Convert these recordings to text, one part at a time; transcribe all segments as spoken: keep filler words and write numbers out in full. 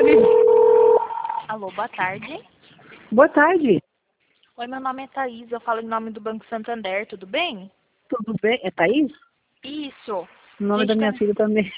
Alô, boa tarde. Boa tarde. Oi, meu nome é Thaís, eu falo em nome do Banco Santander, tudo bem? Tudo bem? É Thaís? Isso. O nome Gente, da minha tá- filha também.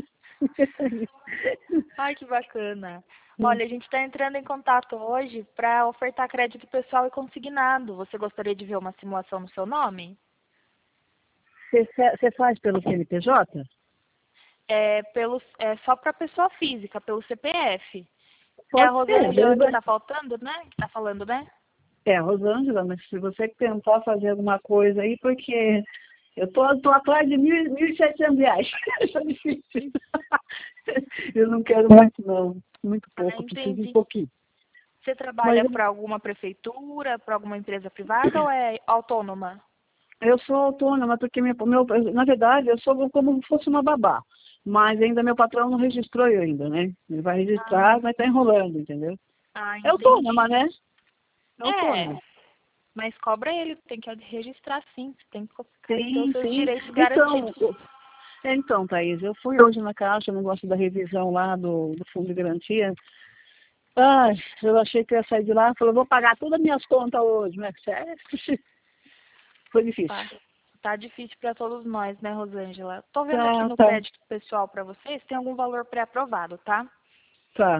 Ai, que bacana. Olha, a gente está entrando em contato hoje para ofertar crédito pessoal e consignado. Você gostaria de ver uma simulação no seu nome? Você fa- você faz pelo C N P J? É, pelo, é só para pessoa física, pelo C P F. É a Pode ser. Rosângela que está faltando, né? Que está falando, né? É a Rosângela, mas se você tentar fazer alguma coisa aí, porque eu tô, tô atrás de mil, mil e setecentos reais. Isso é difícil. Eu não quero muito, não. Muito Ah, pouco, preciso de um entendi. pouquinho. Você Mas trabalha para alguma prefeitura, para alguma empresa privada ou é autônoma? eu sou autônoma, porque minha, meu, na verdade eu sou como se fosse uma babá. Mas ainda meu patrão não registrou eu ainda, né? Ele vai Ah, registrar, mas tá enrolando, entendeu? ah, É autônoma, entendi. né? É É, autônoma. mas cobra ele, tem que registrar sim, você tem que ter os Sim, seus sim. direitos Então, garantidos. o- então, Thaís, eu fui hoje na Caixa, no negócio da revisão lá do, do Fundo de Garantia. Ai, eu achei que eu ia sair de lá, falei, vou pagar todas as minhas contas hoje, mas sério, foi difícil. Tá, tá difícil para todos nós, né, Rosângela? Tô vendo aqui Tá, no tá, crédito pessoal para vocês, tem algum valor pré-aprovado, tá? tá.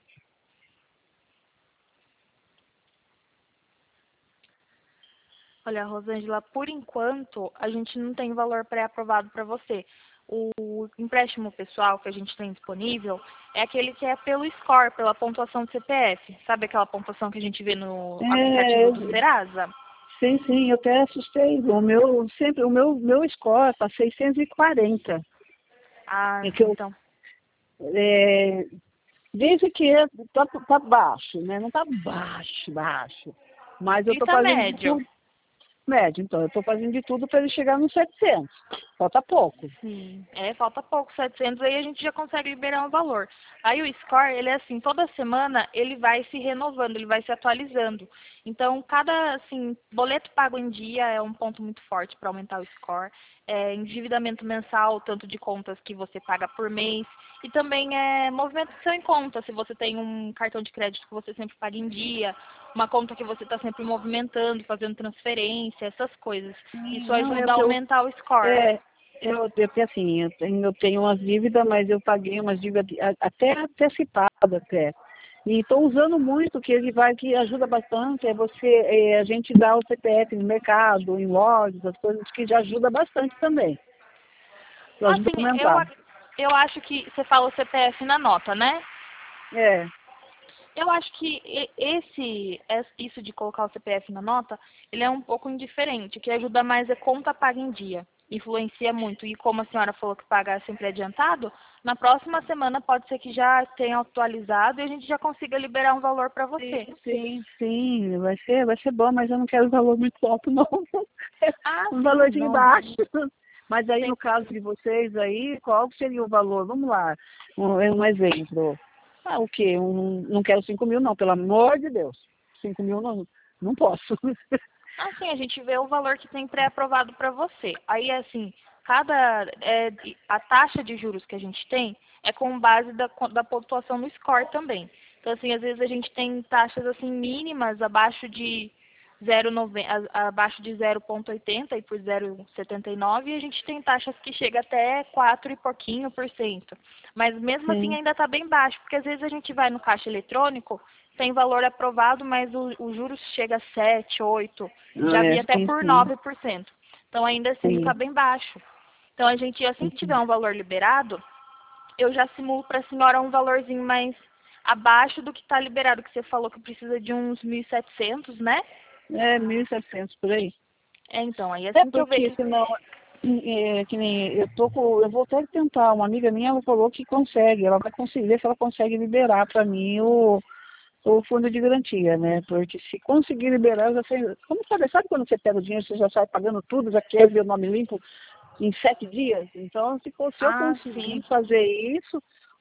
Olha, Rosângela, por enquanto, a gente não tem valor pré-aprovado para você. O empréstimo pessoal que a gente tem disponível é aquele que é pelo score, pela pontuação do C P F. Sabe aquela pontuação que a gente vê no É, aplicativo eu- do Serasa? sim, sim, eu até assustei. O meu, sempre, o meu, meu score tá seiscentos e quarenta. Ah, É que eu, então. é, desde que é- tá, tá baixo, né? Não tá baixo, baixo. Mas eu tô Isso é fazendo de médio. tudo. Médio, então, eu estou fazendo de tudo para ele chegar nos setecentos. Falta pouco. Sim, é, falta pouco, setecentos, aí a gente já consegue liberar um valor. Aí o score, ele é assim, toda semana ele vai se renovando, ele vai se atualizando. Então, cada, assim, boleto pago em dia é um ponto muito forte para aumentar o score. É, endividamento mensal, tanto de contas que você paga por mês, e também é movimentação em conta, se você tem um cartão de crédito que você sempre paga em dia, uma conta que você está sempre movimentando, fazendo transferência, essas coisas. Sim, Isso não, é ajuda o a que eu. aumentar o score. É, eu, eu, porque assim, eu tenho, eu tenho umas dívidas, mas eu paguei umas dívidas de- a- até antecipadas até. E estou usando muito, que ele vai, que ajuda bastante, é você, é, a gente dá o C P F no mercado, em lojas, as coisas que já ajuda bastante também. Que ajuda a Assim, eu, aumentar. a- eu acho que você fala o C P F na nota, né? É, Eu acho que e- esse, es- isso de colocar o C P F na nota, ele é um pouco indiferente. O que ajuda mais é conta paga em dia. Influencia muito. E como a senhora falou que paga sempre adiantado, na próxima semana pode ser que já tenha atualizado e a gente já consiga liberar um valor para você. sim, sim, sim, vai ser, vai ser bom, mas eu não quero um valor muito alto, não. Ah, Um sim, valorzinho não. baixo. Mas aí, Sem, no caso de vocês aí, qual seria o valor? Vamos lá, um, um exemplo. Ah, o quê? Um, não quero cinco mil, não, pelo amor de Deus. Cinco mil não, não posso. Assim, a gente vê o valor que tem pré-aprovado para você. Aí, assim, cada é, a taxa de juros que a gente tem é com base da, da pontuação no score também. Então, assim, às vezes a gente tem taxas assim mínimas abaixo de zero vírgula noventa, a- abaixo de zero vírgula oitenta e por zero vírgula setenta e nove e a gente tem taxas que chega até quatro e pouquinho por cento. Mas mesmo assim Sim. ainda está bem baixo, porque às vezes a gente vai no caixa eletrônico, tem valor aprovado, mas o, o juros chega a sete, oito, Ah, já vi é, até sim, por sim. nove por cento. Então ainda assim fica Sim. bem baixo. Então a gente, assim que tiver Sim. um valor liberado, eu já simulo para a senhora um valorzinho mais abaixo do que está liberado, que você falou que precisa de uns mil e setecentos, né? É mil e setecentos por aí. É, então, aí É assim que eu ver porque que... senão, é, que nem eu tô com, eu vou até tentar, uma amiga minha ela falou que consegue, ela vai conseguir ver se ela consegue liberar para mim o, o fundo de garantia, né? Porque se conseguir liberar, eu já sei, como sabe, sabe quando você pega o dinheiro, você já sai pagando tudo, já quer ver o nome limpo em sete dias? Então, se, for- se eu Ah, conseguir sim, fazer isso,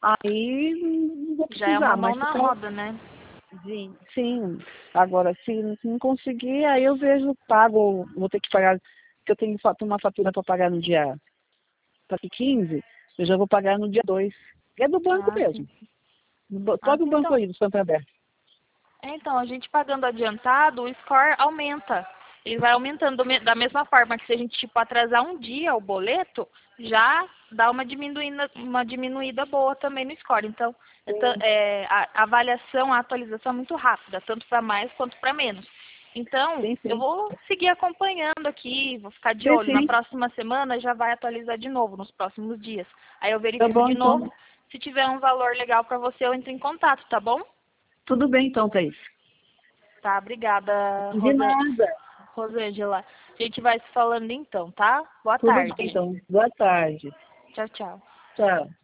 aí não vou já é uma precisar, mão mas se na for, roda, né? sim, sim. Agora, se não conseguir, aí eu vejo, pago, vou ter que pagar, porque eu tenho fa- uma fatura para pagar no dia para quinze, eu já vou pagar no dia dois. É do banco Ah, sim. mesmo. Todo Ah, o banco então, aí do Santander. é, então, a gente pagando adiantado, o score aumenta. Ele vai aumentando do me- da mesma forma que se a gente, tipo, atrasar um dia o boleto, já dá uma diminuída, uma diminuída boa também no score. Então, é ta- Sim, é, a, a avaliação, a atualização é muito rápida, tanto para mais quanto para menos. Então, sim, eu sim. vou seguir acompanhando aqui, vou ficar de Sim, olho. Na sim. próxima semana já vai atualizar de novo, nos próximos dias. Aí eu Tá verifico bom, de então. novo. Se tiver um valor legal para você, eu entro em contato, tá bom? Tudo bem, então, Thaís. Tá, obrigada, De Rosa, nada. Rosângela. A gente vai se falando então, tá? Boa Tudo bem, tarde. então. Boa tarde. Tchau, tchau. Tchau.